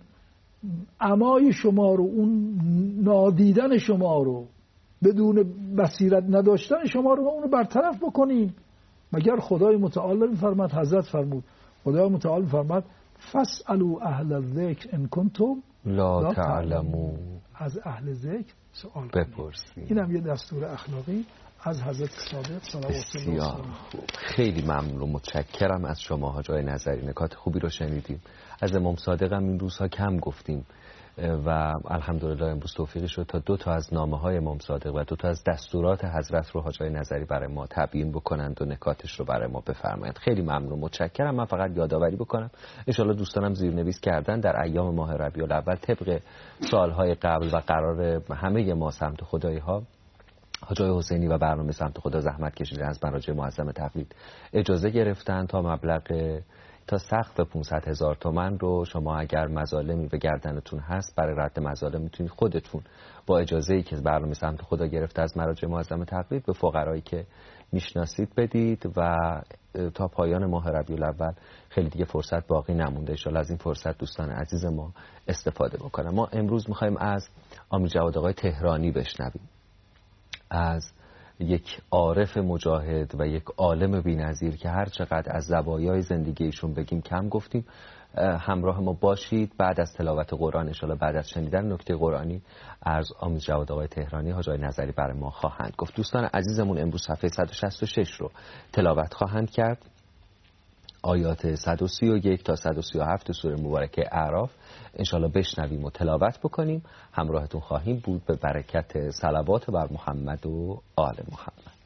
Speaker 3: عمای شما رو، اون نادیدن شما رو، بدون بصیرت نداشتن شما رو، اونو برطرف بکنیم. مگر خدای متعال میفرماد، حضرت فرمود خدای متعال میفرماد فاسالوا اهل الذکر ان کنتم
Speaker 2: لا تعلمون.
Speaker 3: از اهل ذکر سوال
Speaker 2: بپرسید.
Speaker 3: اینم یه دستور اخلاقی از حضرت صادق صلوات الله علیه.
Speaker 2: خیلی ممنون و متشکرم از شما حاج آقای نظری. نکات خوبی رو شنیدیم. از امام صادق هم این روزها کم گفتیم و الحمدلله امروز توفیقی شد تا 2 تا از نامه‌های امام صادق و 2 تا از دستورات حضرت رو حاج آقای نظری برای ما تبیین بکنند و نکاتش رو برای ما بفرمایند. خیلی ممنون و متشکرم. من فقط یادآوری بکنم ان شاءالله دوستانم زیرنویس کردن در ایام ماه ربیع الاول طبق سالهای قبل و قرار همه ما سمت خدایی‌ها حاج آقای حسینی و برنامه سمت خدا زحمت کشیدن، از مراجع معظم تقلید اجازه گرفتن تا مبلغ تا سقف 500,000 تومان رو شما اگر مظالمی به گردنتون هست برای رد مظالم میتونید خودتون با اجازه‌ای که برنامه سمت خدا گرفته از مراجع معظم تقلید به فقرایی که میشناسید بدید و تا پایان ماه ربیع الاول خیلی دیگه فرصت باقی نمونده. ان شاءالله از این فرصت دوستان عزیز ما استفاده بکنن. ما امروز می‌خوایم از امیر جواد آقای تهرانی بشنویم، از یک عارف مجاهد و یک عالم بی‌نظیر که هر چقدر از زوایای زندگیشون بگیم کم گفتیم. همراه ما باشید. بعد از تلاوت قرآن ان شاءالله بعد از شنیدن نکته قرآنی از امیر جواد آقای تهرانی حاج آقای نظری برای ما خواهند گفت. دوستان عزیزمون امروز صفحه 166 رو تلاوت خواهند کرد. آیات 131 تا 137 سوره مبارکه اعراف انشالله بشنویم و تلاوت بکنیم. همراهتون خواهیم بود به برکت صلوات بر محمد و آل محمد.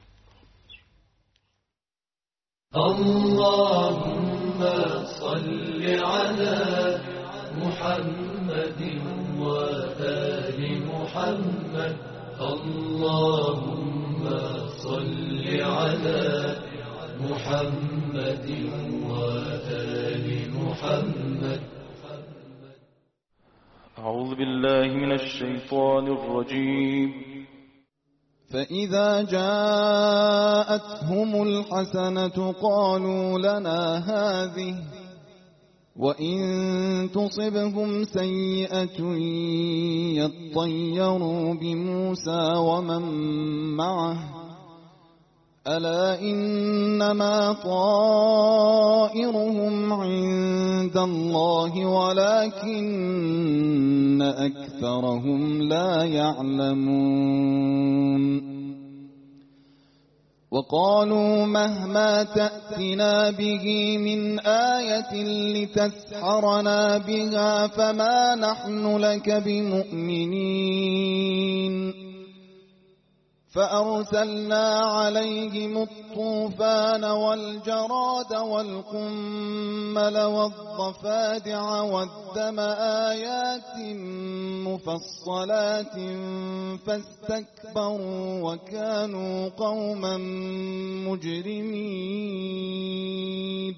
Speaker 4: اللهم صل على محمد و آل محمد. اللهم صل على محمد و آل محمد.
Speaker 5: أعوذ بالله من الشيطان الرجيم.
Speaker 6: فإذا جاءتهم الحسنة قالوا لنا هذه وإن تصبهم سيئة يطيروا بموسى ومن معه ألا إنما طائرهم عند الله ولكن أكثرهم لا يعلمون وقالوا مهما تأتنا به من آية لتسحرنا بها فما نحن لك بمؤمنين فأرسلنا عليهم الطوفان والجراد والقمل والضفادع والدم آيات مفصلات فاستكبروا وكانوا قوما مجرمين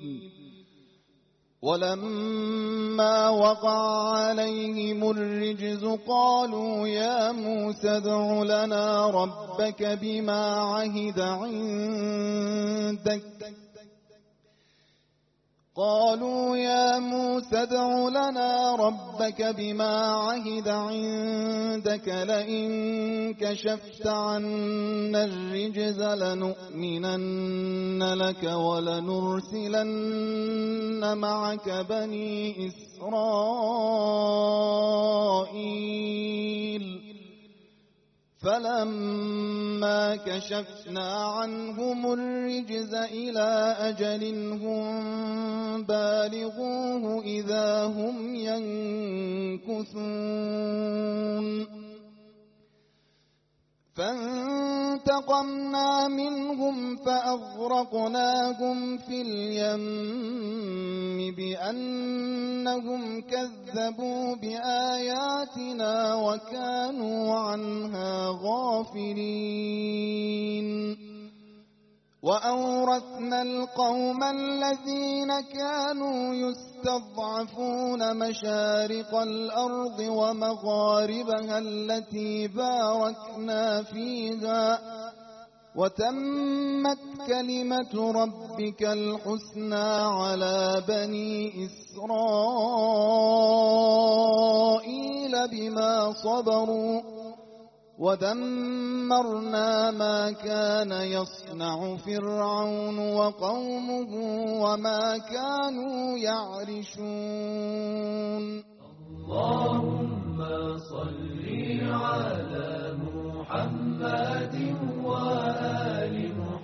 Speaker 6: ولما وقع عليهم الرجز قالوا يا موسى ادع لنا ربك بما عهد عندك لئن كشفت عنا الرجز لنؤمنن لك ولنرسلن معك بني إسرائيل فلما كشفنا عنهم الرجز إلى أجل هم بالغوه إذا هم ينكثون فانتقمنا منهم فأغرقناهم في اليم بأنهم كذبوا بآياتنا وكانوا عنها غافلين وأورثنا القوم الذين كانوا يستضعفون مشارق الأرض ومغاربها التي باركنا فيها وتمت كلمة ربك الحسنى على بني إسرائيل بما صبروا ودمرنا ما كان يصنع فرعون وقومه وما كانوا يعرشون
Speaker 4: اللهم صل على محمد وآل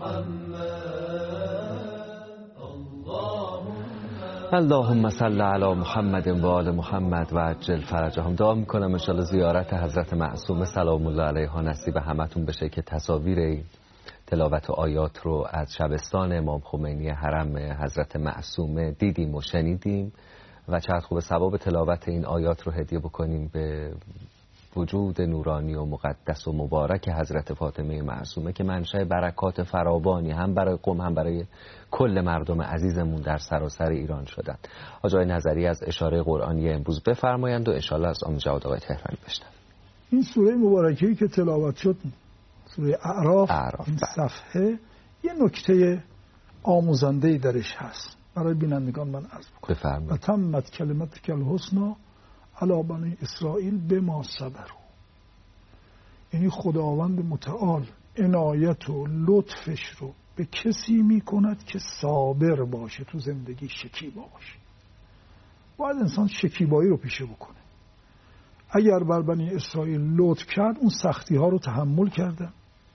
Speaker 4: محمد
Speaker 2: اللهم صل علی محمد و آل محمد و عجل فرجهم. دعا میکنم انشالله زیارت حضرت معصومه سلام الله علیها نصیب همتون بشه که تصاویر تلاوت و آیات رو از شبستان امام خمینی حرم حضرت معصومه دیدیم و شنیدیم و چقدر خوب ثواب تلاوت این آیات رو هدیه بکنیم به وجود نورانی و مقدس و مبارک حضرت فاطمه معصومه که منشأ برکات فراوانی هم برای قوم هم برای کل مردم عزیزمون در سراسر ایران شدند. آقای نظری از اشاره قرآنی امروز بفرمایند و انشالله از آن جواد آقای تهرانی بشنویم.
Speaker 3: این سوره مبارکه‌ای که تلاوت شد سوره اعراف این صفحه یه نکته آموزنده‌ای درش هست برای بینندگان من عرض می‌کنم.
Speaker 2: بفرمایید.
Speaker 3: و تمت کلمتک الحسنی علی بنی اسرائیل بما صبروا. یعنی خداوند متعال عنایت و لطفش رو به کسی میکند که صابر باشه، تو زندگی شکیبا باشه. باید انسان شکیبایی رو پیشه بکنه. اگر بر بنی اسرائیل لطف کرد اون سختی ها رو تحمل کردن،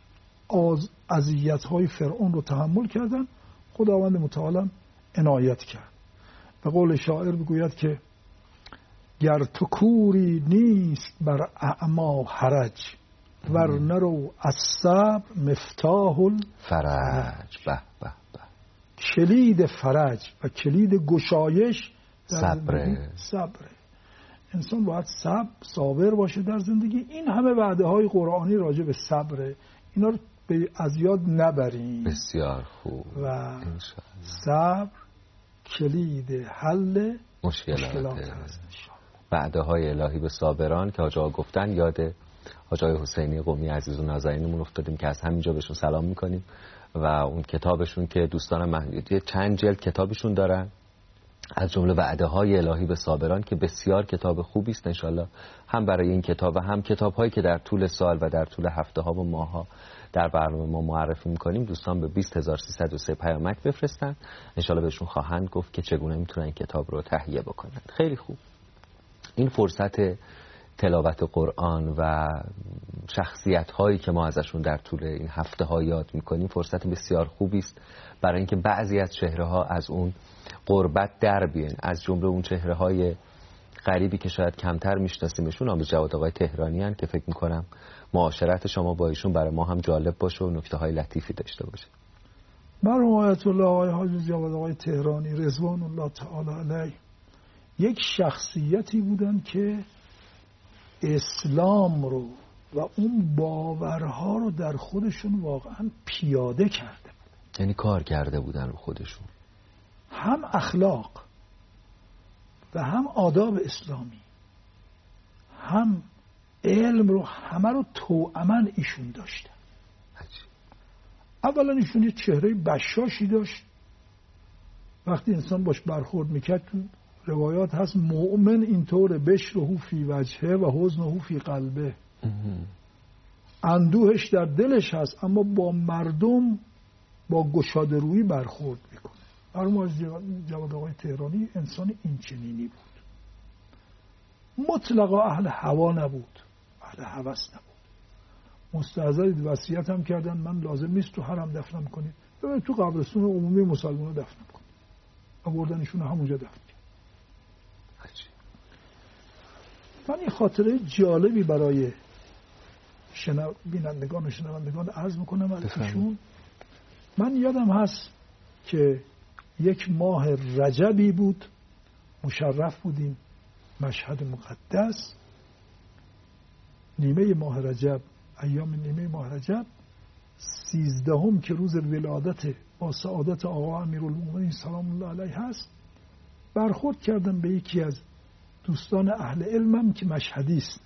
Speaker 3: اذیت های فرعون رو تحمل کردن، خداوند متعال عنایت کرد. به قول شاعر بگوید که گر تو کوری نیست بر اعما حرج ورنه رو از صبر مفتاح
Speaker 2: الفرج. به به به.
Speaker 3: کلید فرج و کلید گشایش
Speaker 2: صبره.
Speaker 3: انسان باید صابر باشه در زندگی. این همه وعده های قرآنی راجع به صبره، اینا رو به از یاد نبریم.
Speaker 2: بسیار خوب.
Speaker 3: و صبر کلید حل مشکلات هست.
Speaker 2: وعده های الهی به صابران که حاجا گفتن، یاد حاجای حسینی قمی عزیز و نازنینمون افتادیم که از همینجا بهشون سلام میکنیم و اون کتابشون که دوستان من چند جلد کتابشون دارن از جمله وعده های الهی به صابران که بسیار کتاب خوبی است. انشالله هم برای این کتاب و هم کتاب هایی که در طول سال و در طول هفته ها و ماه ها در برنامه ما معرفی میکنیم دوستان به 20303 پیامک بفرستن، انشالله بهشون خواهند گفت که چگونه میتونن این کتاب رو تهیه بکنن. خیلی خوب. این فرصت تلاوت قرآن و شخصیت هایی که ما ازشون در طول این هفته ها یاد میکنیم فرصت بسیار خوبی است برای اینکه بعضی از چهره ها از اون غربت در بیان، از جمله اون چهره های غریبی که شاید کمتر میشناسیمشون. حافظ جواد آقای تهرانی هستند که فکر میکنم معاشرت شما با ایشون برای ما هم جالب باشه و نکته های لطیفی داشته باشه.
Speaker 3: مرحوم آیت الله آقای حافظ جواد آقای تهرانی رضوان الله تعالی علیه یک شخصیتی بودن که اسلام رو و اون باورها رو در خودشون واقعا پیاده کرده بود.
Speaker 2: یعنی کار کرده بودن رو خودشون،
Speaker 3: هم اخلاق و هم آداب اسلامی هم علم رو همه رو توأمن ایشون داشتن. اولا ایشون یه چهره بشاشی داشت، وقتی انسان باش برخورد میکرد تو روایات هست مؤمن اینطور بشره فی وجهه و حزنه فی قلبه، اندوهش در دلش هست اما با مردم با گشاده رویی برخورد میکنه. مرحوم جواد آقای تهرانی انسان اینچنینی بود، مطلقا اهل هوا نبود، اهل هوس نبود. مستحضرید وصیت هم کردن من لازم نیست تو حرم دفنم کنید، ببینید تو قبرستون عمومی مسلمان دفنم کنید، آوردن ایشون همونجا دفن کرد. من این خاطره جالبی برای بینندگان و شنوندگان عرض میکنم از ایشون. من یادم هست که یک ماه رجبی بود، مشرف بودیم مشهد مقدس، نیمه ماه رجب، ایام نیمه ماه رجب 13 که روز ولادت با سعادت آقا امیرالمومنین سلام الله علیه هست، برخورد کردم به یکی از دوستان اهل علمم که مشهدی است.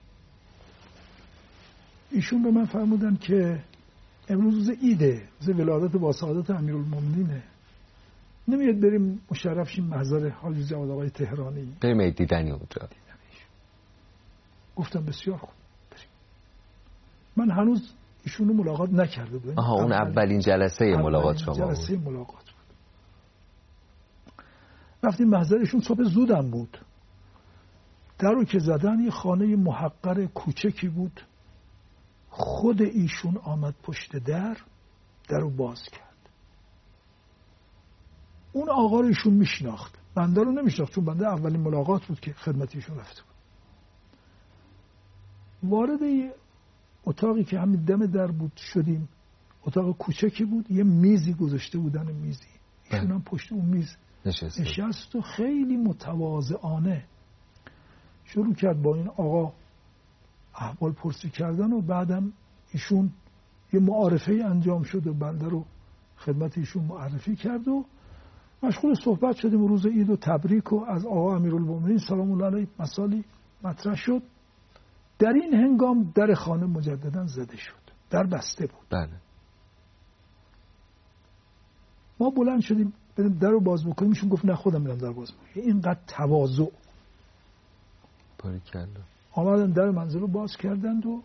Speaker 3: ایشون به من فرمودن که امروز روز عیده، روز ولادت با سعادت امیرالمومنینه، نمیاد بریم مشرف شیم محضر حاجی جواد آقای تهرانی،
Speaker 2: بریم دیدنی اونجا.
Speaker 3: گفتم بسیار خوب بریم. من هنوز ایشونو ملاقات نکرده بودم.
Speaker 2: اون اولین جلسه ملاقات شما بود.
Speaker 3: جلسه ملاقات بود. رفتیم محضرشون، صبح زودم بود. در رو که زدن یه خانه محقر کوچکی بود، خود ایشون آمد پشت در رو باز کرد. اون آقا رو ایشون میشناخت، بنده رو نمیشناخت چون بنده اولین ملاقات بود که خدمت ایشون رفته بود. وارد یه اتاقی که همین دم در بود شدیم. اتاق کوچکی بود، یه میزی گذاشته بودن، میزی ایشون هم پشت اون میز نشست و خیلی متواضعانه شروع کرد با این آقا احوال پرسی کردن و بعدم ایشون یه معارفه انجام شد و بنده رو خدمت ایشون معرفی کرد و مشغول صحبت شدیم. روز عید و تبریک و از آقا امیرالمومنین سلام الله علیه مسائلی مطرح شد. در این هنگام در خانه مجددا زده شد، در بسته بود.
Speaker 2: بله.
Speaker 3: ما بلند شدیم بریم در رو باز بکنیم، ایشون گفت نه خودم میرم در باز بکنیم. اینقدر تواضع.
Speaker 2: باریکلا.
Speaker 3: آمدن در منزل رو باز کردند و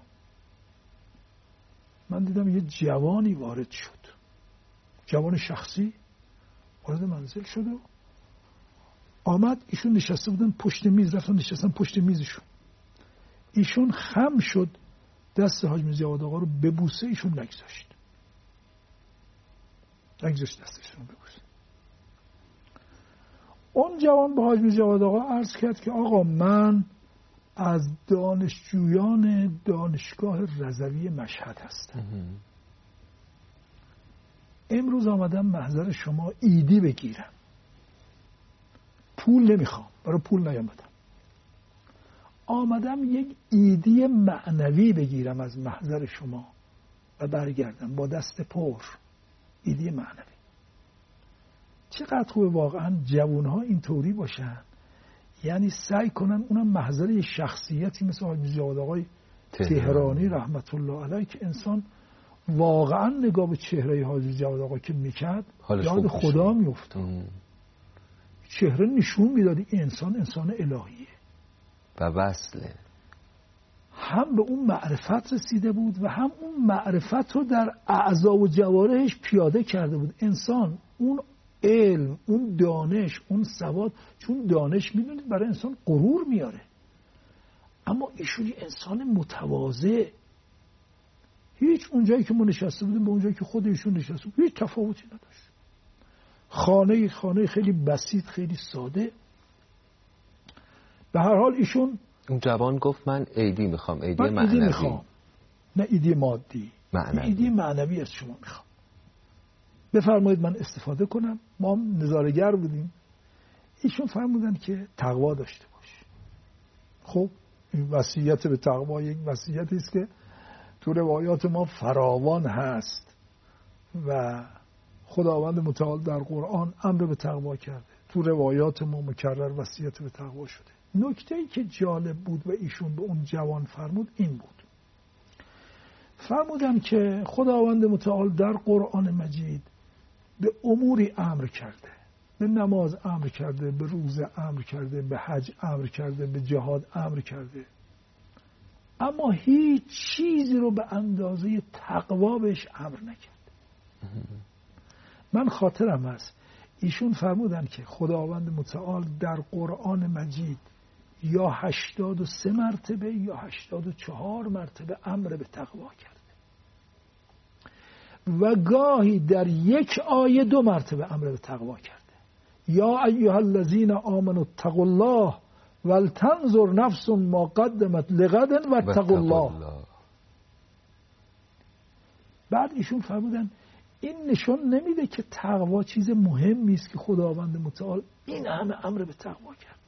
Speaker 3: من دیدم یه جوانی وارد شد، جوان شخصی وارد منزل شد و آمد. ایشون نشسته بودن پشت میز، رفتن نشستن پشت میزشون. ایشون خم شد، دست حاج میرزا جواد آقا رو ببوسه، ایشون نگذاشت دستشون رو ببوسه. اون جوان به حاج میرزا جواد آقا عرض کرد که آقا من از دانشجویان دانشگاه رضوی مشهد هستم، امروز آمدم محضر شما ایدی بگیرم، پول نمیخوام، برای پول نیامدم، آمدم یک ایدی معنوی بگیرم از محضر شما و برگردم با دست پر. ایدی معنوی. چقدر خوبه واقعا جوانها اینطوری باشن، یعنی سعی کنن اونم محضر یه شخصیتی مثل حاج جواد آقای تهرانی رحمت الله علیه که انسان واقعا نگاه به چهره حاج جواد آقا که میکرد یاد خدا میافتاد. چهره نشون میداد این انسان الهیه
Speaker 2: و وصله.
Speaker 3: هم به اون معرفت رسیده بود و هم اون معرفت رو در اعضا و جوارحش پیاده کرده بود. انسان اون علم، اون دانش، اون سواد، چون دانش میدونید برای انسان غرور میاره. اما ایشون انسان متواضع، هیچ اونجایی که ما نشسته بودیم به اونجایی که خود ایشون نشسته بود هیچ تفاوتی نداشت. خانه خیلی بسیط، خیلی ساده. به هر حال ایشون،
Speaker 2: اون جوان گفت من ایدی میخوام، ایدی
Speaker 3: من
Speaker 2: معنوی.
Speaker 3: ایدی میخوام، نه ایدی مادی،
Speaker 2: معنوی.
Speaker 3: ایدی معنوی از شما میخوام، بفرمایید من استفاده کنم. ما هم نظاره‌گر بودیم. ایشون فرمودن که تقوا داشته باش. خب این وصیت به تقوا یک وصیتی است که تو روایات ما فراوان هست و خداوند متعال در قرآن امر به تقوا کرده، تو روایات ما مکرر وصیت به تقوا شده. نکته‌ای که جالب بود و ایشون به اون جوان فرمود این بود، فرمودن که خداوند متعال در قرآن مجید به اموری امر کرده، به نماز امر کرده، به روزه امر کرده، به حج امر کرده، به جهاد امر کرده، اما هیچ چیزی رو به اندازه تقوا بهش امر نکرد. من خاطرم هست ایشون فرمودن که خداوند متعال در قرآن مجید یا 83 مرتبه یا 84 مرتبه امر به تقوا کرده و گاهی در یک آیه 2 مرتبه امر به تقوا کرده. یا ایها الذین آمنوا اتقوا الله ولتنظر نفس ما قدمت لغد واتقوا الله. بعد ایشون فرمودن این نشون نمیده که تقوا چیز مهمی است که خداوند متعال این همه امر به تقوا کرد.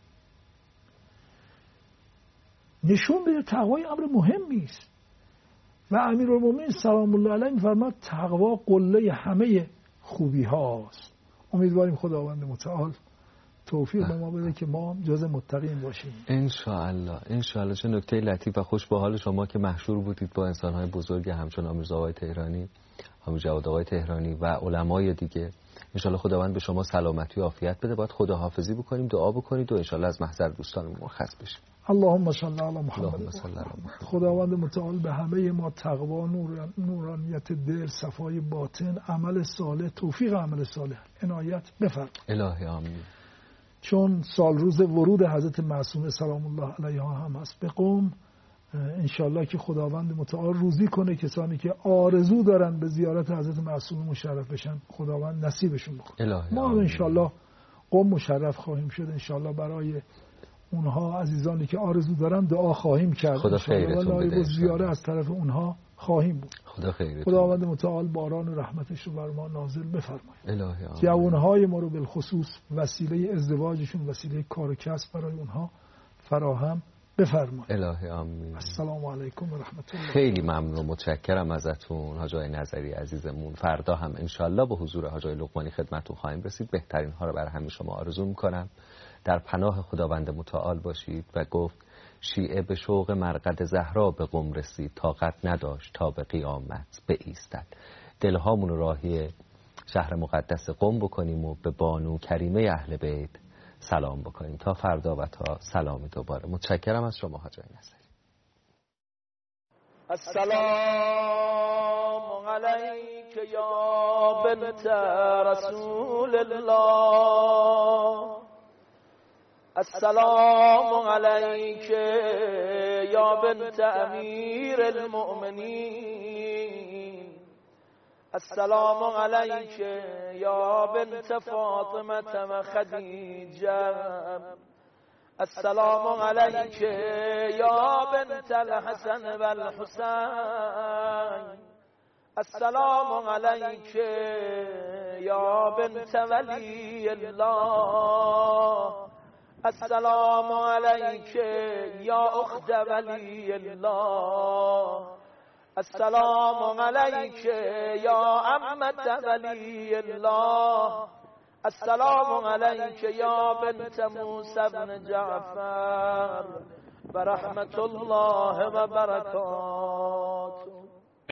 Speaker 3: نشون میده تقوای امر مهمی است و امیرالمومنین سلام الله علیه میفرماد تقوا قله همه خوبی هاست. امیدواریم خداوند متعال توفیق به ما بده که ما جز متقین باشیم
Speaker 2: ان شاء الله. ان شاء الله. چه نکته لطیف و خوش به حال شما که مشهور بودید با انسان‌های بزرگ همچون امیرزا آقای تهرانی، حامد جواد آقای تهرانی و علمای دیگه. ان شاء الله خداوند به شما سلامتی و عافیت بده. باید خداحافظی بکنیم، دعا بکنید و ان شاء الله از محضر دوستانمون مرخص بشیم.
Speaker 3: اللهم صل علی محمد. خداوند متعال به همه ما تقوا، نورانیت دل، صفای باطن، عمل صالح، توفیق عمل صالح عنایت بفرما.
Speaker 2: الهی آمین.
Speaker 3: چون سال روز ورود حضرت معصومه سلام الله علیها هم هست به قم، انشالله که خداوند متعال روزی کنه کسانی که آرزو دارن به زیارت حضرت معصومه مشرف بشن، خداوند نصیبشون بکنه. ما هم انشالله قم مشرف خواهیم شد. انشالله برای اونها عزیزانی که آرزو دارن دعا خواهیم کرد.
Speaker 2: خدا خیرتون بده.
Speaker 3: زیاره از طرف اونها خواهیم بود.
Speaker 2: خدا خیرتون.
Speaker 3: خداوند متعال باران و رحمتش رو بر ما نازل بفرماید.
Speaker 2: الهی آمین.
Speaker 3: جوانهای ما رو بالخصوص وسیله ازدواجشون، وسیله کار و کسب برای اونها فراهم بفرمایید.
Speaker 2: الهی آمین.
Speaker 3: السلام علیکم و رحمت الله.
Speaker 2: خیلی ممنون و متشکرم ازتون حاج آقای نظری عزیزمون. فردا هم انشالله به حضور حاج آقای لقمانی خدمتتون خواهیم رسید. بهترین ها رو برای همه شما آرزو میکنم. در پناه خداوند متعال باشید. و گفت شیعه به شوق مرقد زهرا به قم رسید، طاقت نداشت تا به قیامت بایستد. دلهامون راهی شهر مقدس قم بکنیم و به بانو کریمه اهل بیت سلام بکنیم. تا فردا و تا سلامی دوباره. متشکرم از شما حاج آقای نظری.
Speaker 4: السلام علیک یا بنت رسول الله، السلام علیک یا بنت امیر المؤمنین، السلام علیک یا بنت فاطمه و خدیجه، السلام علیک یا بنت الحسن و الحسین، السلام علیک یا بنت ولی الله، السلام علیک یا اخت ولی الله، السلام علیک یا عمت ولی الله، السلام علیک یا بنت موسی بن جعفر و رحمت الله و برکاته.